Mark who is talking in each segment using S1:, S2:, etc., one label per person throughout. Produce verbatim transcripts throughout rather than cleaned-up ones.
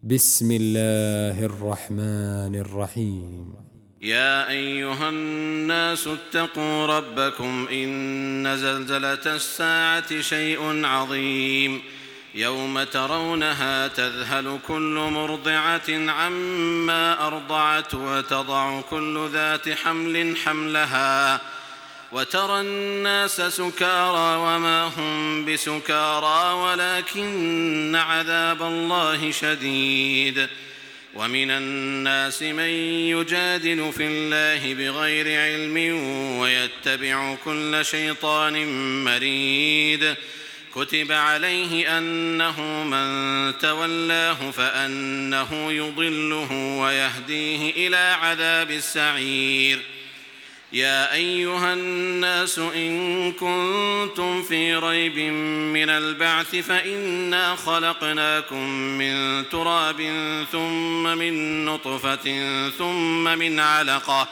S1: بسم الله الرحمن الرحيم.
S2: يا أيها الناس اتقوا ربكم إن زلزلة الساعة شيء عظيم يوم ترونها تذهل كل مرضعة عما أرضعت وتضع كل ذات حمل حملها وترى الناس سكارى وما هم بسكارى ولكن عذاب الله شديد. ومن الناس من يجادل في الله بغير علم ويتبع كل شيطان مريد كتب عليه أنه من تولاه فأنه يضله ويهديه إلى عذاب السعير. يا أيها الناس إن كنتم في ريب من البعث فإنا خلقناكم من تراب ثم من نطفة ثم من علقة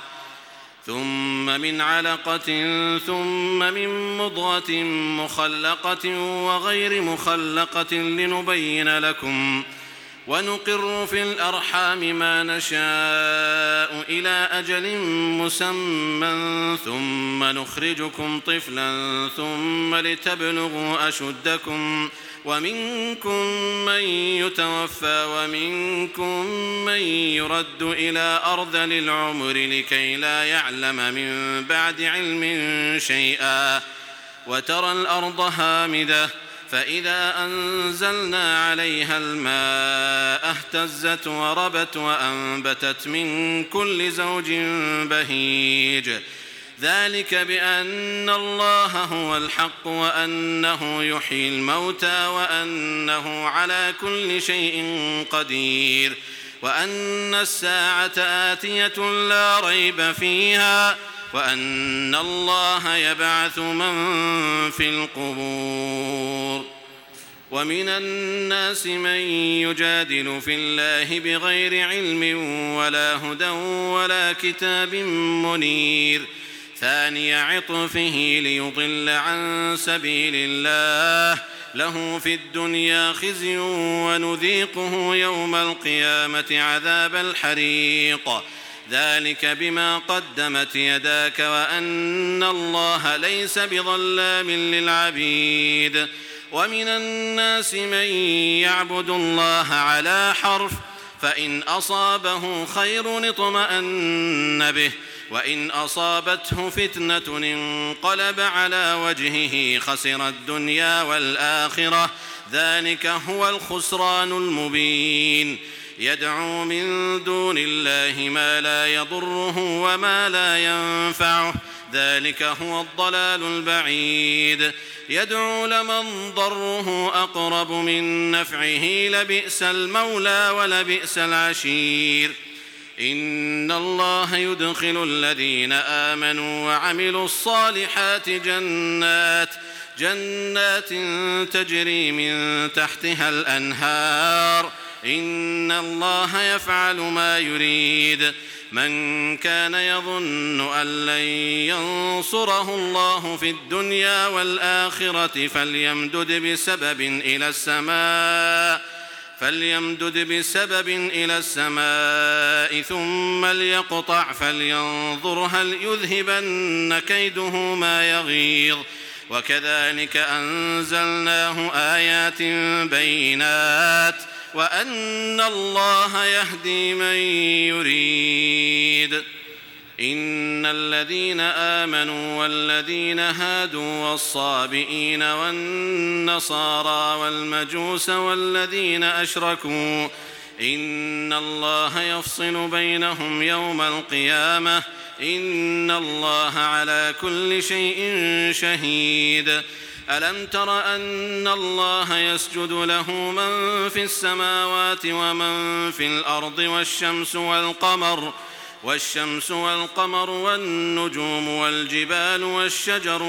S2: ثم من علقة ثم من مضغة مخلقة وغير مخلقة لنبين لكم ونقر في الأرحام ما نشاء إلى أجل مسمى ثم نخرجكم طفلا ثم لتبلغوا أشدكم ومنكم من يتوفى ومنكم من يرد إلى أرذل العمر لكي لا يعلم من بعد علم شيئا. وترى الأرض هامدة فإذا أنزلنا عليها الماء اهتزت وربت وأنبتت من كل زوج بهيج ذلك بأن الله هو الحق وأنه يحيي الموتى وأنه على كل شيء قدير وأن الساعة آتية لا ريب فيها وأن الله يبعث من في القبور. ومن الناس من يجادل في الله بغير علم ولا هدى ولا كتاب منير ثاني عطفه ليضل عن سبيل الله له في الدنيا خزي ونذيقه يوم القيامة عذاب الحريق ذلك بما قدمت يداك وأن الله ليس بظلام للعبيد. ومن الناس من يعبد الله على حرف فإن أصابه خير اطمأن به وإن أصابته فتنة انقلب على وجهه خسر الدنيا والآخرة ذلك هو الخسران المبين. يدعو من دون الله ما لا يضره وما لا ينفعه ذلك هو الضلال البعيد. يدعو لمن ضره أقرب من نفعه لبئس المولى ولبئس العشير. إن الله يدخل الذين آمنوا وعملوا الصالحات جنات جنات تجري من تحتها الأنهار إن الله يفعل ما يريد. من كان يظن أن لن ينصره الله في الدنيا والآخرة فليمدد بسبب إلى السماء فليمدد بسبب إلى السماء ثم ليقطع فلينظر هل يذهبن كيده ما يغيظ. وكذلك أنزلناه آيات بينات وأن الله يهدي من يريد. إن الذين آمنوا والذين هادوا والصابئين والنصارى والمجوس والذين أشركوا إن الله يفصل بينهم يوم القيامة إن الله على كل شيء شهيد. ألم تر أن الله يسجد له من في السماوات ومن في الأرض والشمس والقمر والشمس والقمر والنجوم والجبال والشجر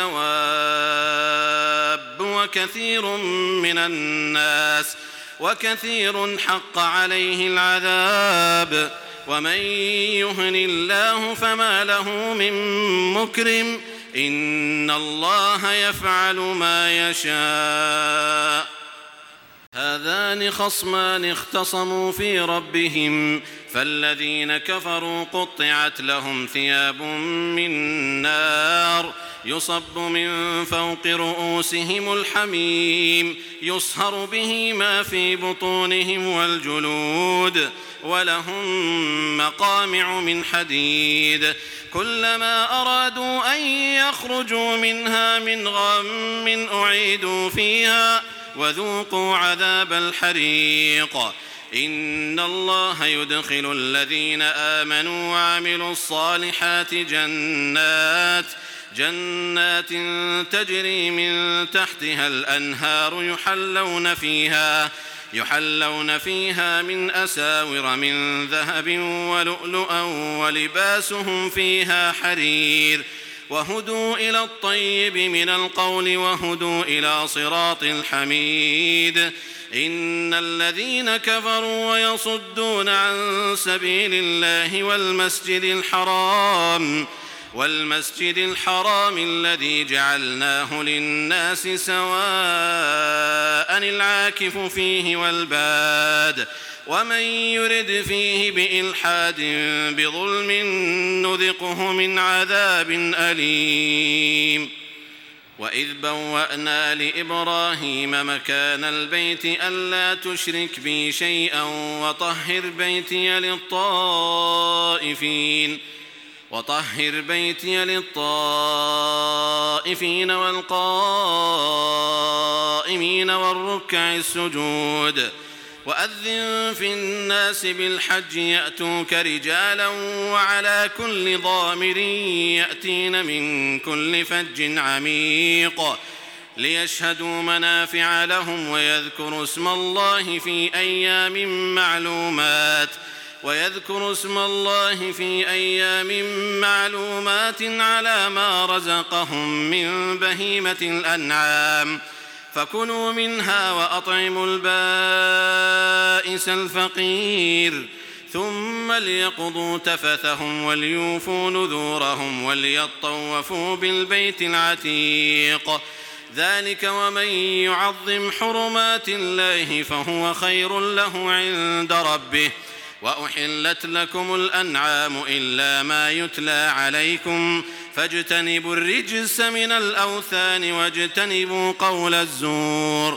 S2: والدواب وكثير من الناس وكثير حق عليه العذاب ومن يهن الله فما له من مكرم إن الله يفعل ما يشاء. هذان خصمان اختصموا في ربهم فالذين كفروا قطعت لهم ثياب من نار يصب من فوق رؤوسهم الحميم يصهر به ما في بطونهم والجلود ولهم مقامع من حديد كلما أرادوا أن يخرجوا منها من غم أعيدوا فيها وذوقوا عذاب الحريق إن الله يدخل الذين آمنوا وعملوا الصالحات جنات جنات تجري من تحتها الأنهار يحلون فيها يحلون فيها من أساور من ذهب ولؤلؤا ولباسهم فيها حرير وهدوا إلى الطيب من القول وهدوا إلى صراط الحميد إن الذين كفروا ويصدون عن سبيل الله والمسجد الحرام والمسجد الحرام الذي جعلناه للناس سواء العاكف فيه والباد ومن يرد فيه بإلحاد بظلم نذقه من عذاب أليم وإذ بوأنا لإبراهيم مكان البيت ألا تشرك بي شيئا وطهر بيتي للطائفين وطهر بيتي للطائفين والقائمين والركع السجود وأذن في الناس بالحج يأتوك رجالا وعلى كل ضامر يأتين من كل فج عميق ليشهدوا منافع لهم ويذكروا اسم الله في أيام معلومات ويذكروا اسم الله في أيام معلومات على ما رزقهم من بهيمة الأنعام فكلوا منها وأطعموا البائس الفقير ثم ليقضوا تفثهم وليوفوا نذورهم وليطوفوا بالبيت العتيق ذلك ومن يعظم حرمات الله فهو خير له عند ربه وأحلت لكم الأنعام إلا ما يتلى عليكم فاجتنبوا الرجس من الأوثان واجتنبوا قول الزور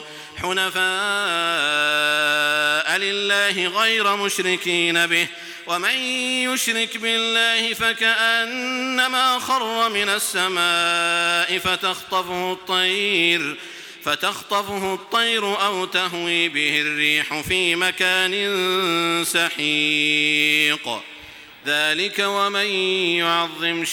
S2: حنفاء لله غير مشركين به ومن يشرك بالله فكأنما خر من السماء فتخطفه الطير فتخطفه الطير أو تهوي به الريح في مكان سحيق ذلك ومن يعظم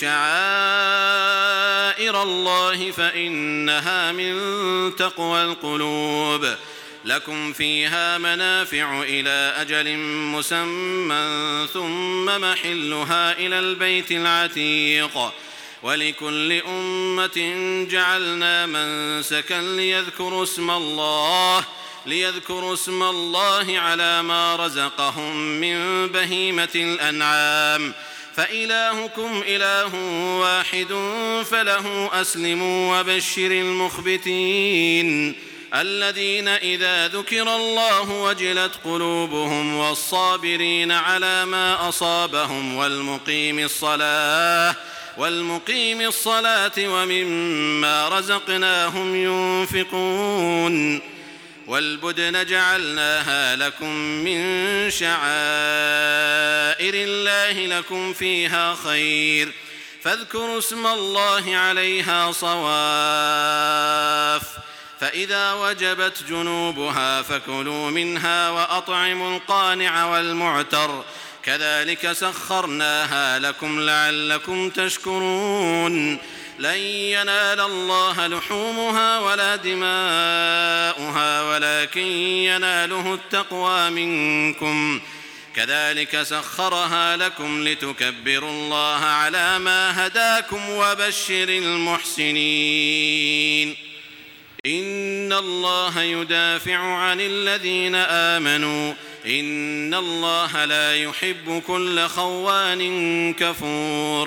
S2: شعائر الله فإنها من تقوى القلوب لكم فيها منافع إلى أجل مسمى ثم محلها إلى البيت العتيق ولكل أمة جعلنا منسكا ليذكروا اسم الله ليذكروا اسم الله على ما رزقهم من بهيمة الأنعام فإلهكم إله واحد فله أسلموا وبشر المخبتين الذين إذا ذكر الله وجلت قلوبهم والصابرين على ما أصابهم والمقيم الصلاة والمقيم الصلاة ومما رزقناهم ينفقون والبدن جعلناها لكم من شعائر الله لكم فيها خير فاذكروا اسم الله عليها صواف فإذا وجبت جنوبها فكلوا منها وأطعموا القانع والمعتر كذلك سخرناها لكم لعلكم تشكرون لن ينال الله لحومها ولا دماؤها ولكن يناله التقوى منكم كذلك سخرها لكم لتكبروا الله على ما هداكم وبشر المحسنين إن الله يدافع عن الذين آمنوا إن الله لا يحب كل خوان كفور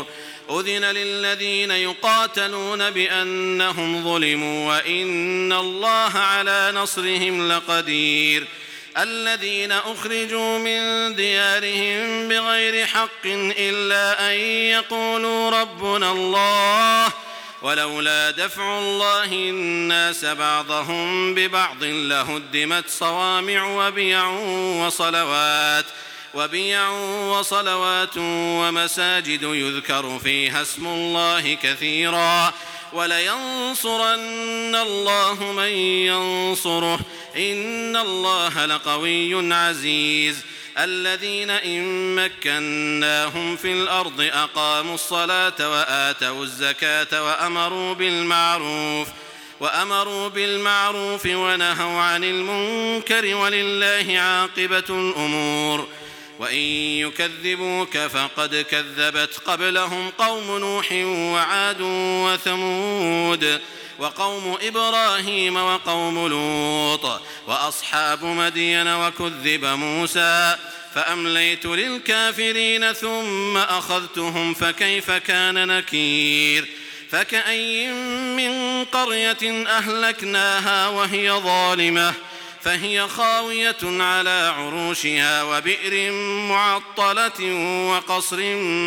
S2: أذن للذين يقاتلون بأنهم ظلموا وإن الله على نصرهم لقدير الذين أخرجوا من ديارهم بغير حق إلا أن يقولوا ربنا الله ولولا دفع الله الناس بعضهم ببعض لهدمت صوامع وبيع وصلوات وبيع وصلوات ومساجد يذكر فيها اسم الله كثيرا ولينصرن الله من ينصره إن الله لقوي عزيز الذين إن مكناهم في الأرض أقاموا الصلاة وآتوا الزكاة وأمروا بالمعروف وأمروا بالمعروف ونهوا عن المنكر ولله عاقبة الأمور وإن يكذبوك فقد كذبت قبلهم قوم نوح وعاد وثمود وقوم إبراهيم وقوم لوط وأصحاب مدين وكذب موسى فأمليت للكافرين ثم أخذتهم فكيف كان نكير فكأي من قرية أهلكناها وهي ظالمة فهي خاوية على عروشها وبئر معطلة وقصر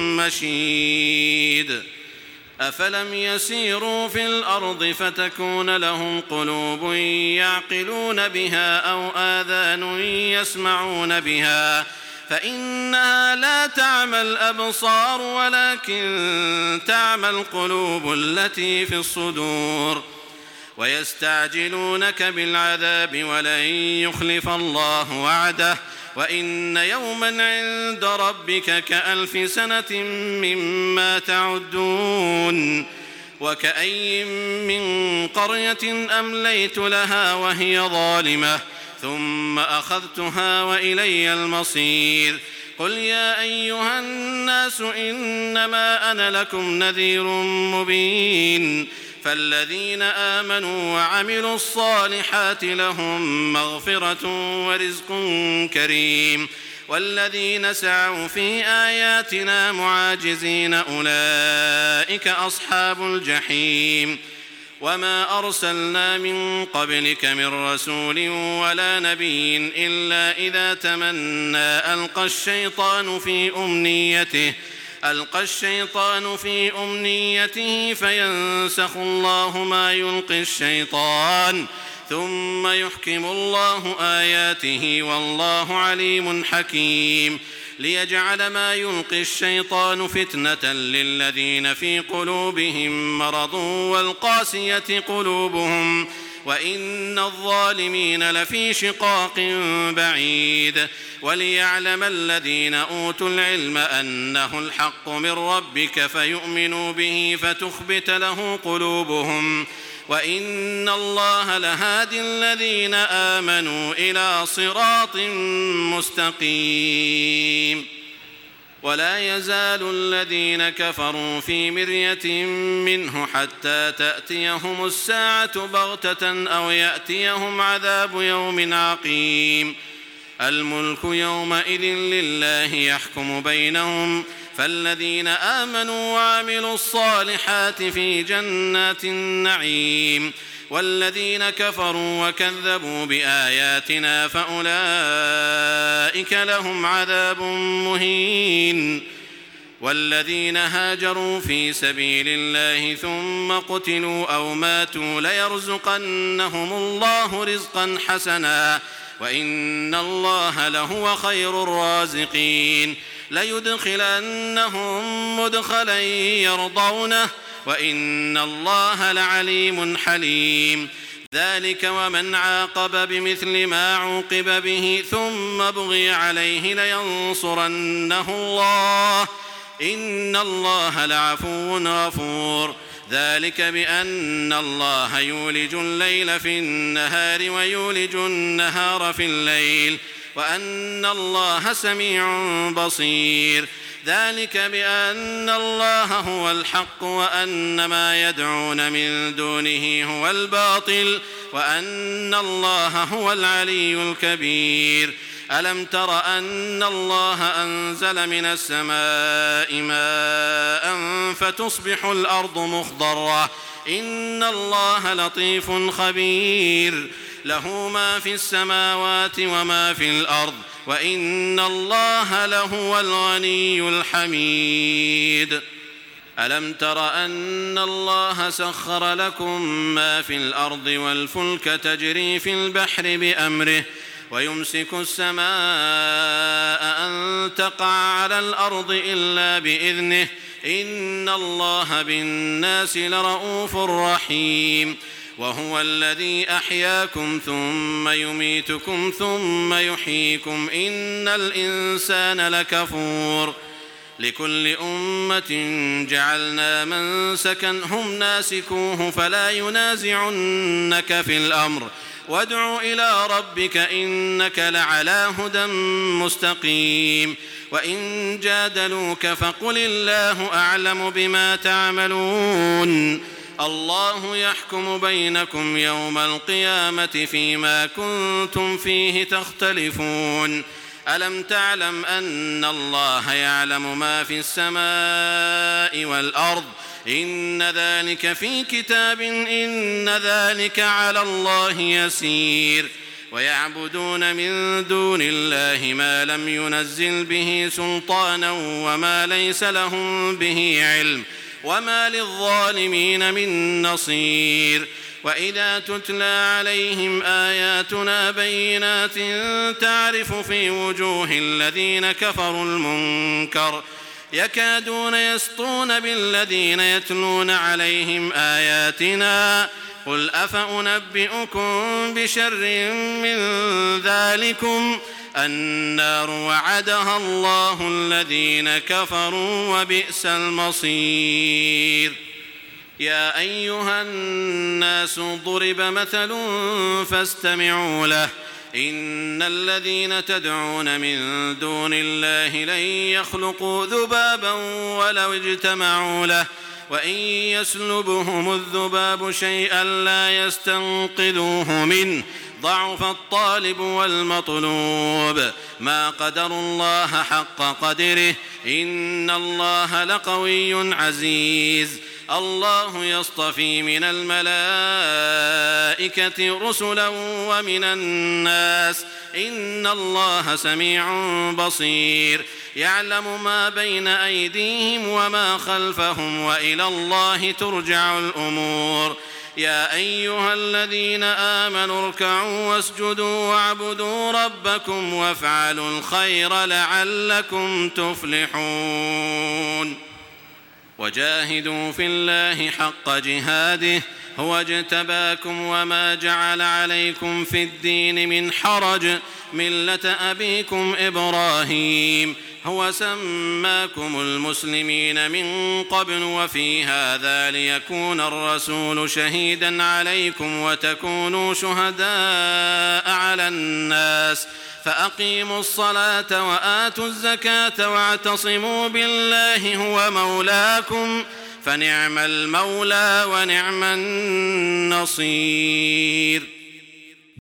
S2: مشيد أفلم يسيروا في الأرض فتكون لهم قلوب يعقلون بها أو آذان يسمعون بها فإنها لا تعمى الأبصار ولكن تعمى القلوب التي في الصدور ويستعجلونك بالعذاب ولن يخلف الله وعده وإن يوما عند ربك كألف سنة مما تعدون وكأي من قرية أمليت لها وهي ظالمة ثم أخذتها وإلي المصير قل يا أيها الناس إنما أنا لكم نذير مبين فالذين آمنوا وعملوا الصالحات لهم مغفرة ورزق كريم والذين سعوا في آياتنا معاجزين أولئك أصحاب الجحيم وما أرسلنا من قبلك من رسول ولا نبي إلا إذا تمنى ألقى الشيطان في أمنيته ألقى الشيطان في أمنيته فينسخ الله ما يلقي الشيطان ثم يحكم الله آياته والله عليم حكيم ليجعل ما يلقي الشيطان فتنة للذين في قلوبهم مرض والقاسية قلوبهم وإن الظالمين لفي شقاق بعيد وليعلم الذين أوتوا العلم أنه الحق من ربك فيؤمنوا به فتخبت له قلوبهم وإن الله لهادي الذين آمنوا إلى صراط مستقيم ولا يزال الذين كفروا في مرية منه حتى تأتيهم الساعة بغتة أو يأتيهم عذاب يوم عقيم الملك يومئذ لله يحكم بينهم فالذين آمنوا وعملوا الصالحات في جنات النعيم والذين كفروا وكذبوا بآياتنا فأولئك لهم عذاب مهين والذين هاجروا في سبيل الله ثم قتلوا أو ماتوا ليرزقنهم الله رزقا حسنا وإن الله لهو خير الرازقين ليدخلنهم مدخلا يرضونه وإن الله لعليم حليم ذلك ومن عاقب بمثل ما عوقب به ثم بغي عليه لينصرنه الله إن الله لعفو غفور ذلك بأن الله يولج الليل في النهار ويولج النهار في الليل وأن الله سميع بصير ذلك بأن الله هو الحق وأن ما يدعون من دونه هو الباطل وأن الله هو العلي الكبير ألم تر أن الله أنزل من السماء ماء فتصبح الأرض مخضرة إن الله لطيف خبير له ما في السماوات وما في الأرض وإن الله لهو الغني الحميد ألم تر أن الله سخر لكم ما في الأرض والفلك تجري في البحر بأمره ويمسك السماء أن تقع على الأرض إلا بإذنه إن الله بالناس لرؤوف رحيم وهو الذي أحياكم ثم يميتكم ثم يحييكم إن الإنسان لكفور لكل أمة جعلنا منسكا هم ناسكوه فلا ينازعنك في الأمر وادع إلى ربك إنك لعلى هدى مستقيم وإن جادلوك فقل الله أعلم بما تعملون الله يحكم بينكم يوم القيامة فيما كنتم فيه تختلفون ألم تعلم أن الله يعلم ما في السماء والأرض إن ذلك في كتاب إن ذلك على الله يسير ويعبدون من دون الله ما لم ينزل به سلطانا وما ليس لهم به علم وما للظالمين من نصير وإذا تتلى عليهم آياتنا بينات تعرف في وجوه الذين كفروا المنكر يكادون يسطون بالذين يتلون عليهم آياتنا قل أفأنبئكم بشر من ذلكم النار وعدها الله الذين كفروا وبئس المصير يا أيها الناس ضرب مثل فاستمعوا له إن الذين تدعون من دون الله لن يخلقوا ذبابا ولو اجتمعوا له وإن يسلبهم الذباب شيئا لا يستنقذوه منه ضعف الطالب والمطلوب ما قدروا الله حق قدره إن الله لقوي عزيز الله يصطفي من الملائكة رسلا ومن الناس إن الله سميع بصير يعلم ما بين أيديهم وما خلفهم وإلى الله ترجع الأمور يا أيها الذين آمنوا اركعوا واسجدوا واعبدوا ربكم وافعلوا الخير لعلكم تفلحون وجاهدوا في الله حق جهاده هو اجتباكم وما جعل عليكم في الدين من حرج ملة أبيكم إبراهيم هو سماكم المسلمين من قبل وفي هذا ليكون الرسول شهيدا عليكم وتكونوا شهداء على الناس فأقيموا الصلاة وآتوا الزكاة واعتصموا بالله هو مولاكم فنعم المولى ونعم النصير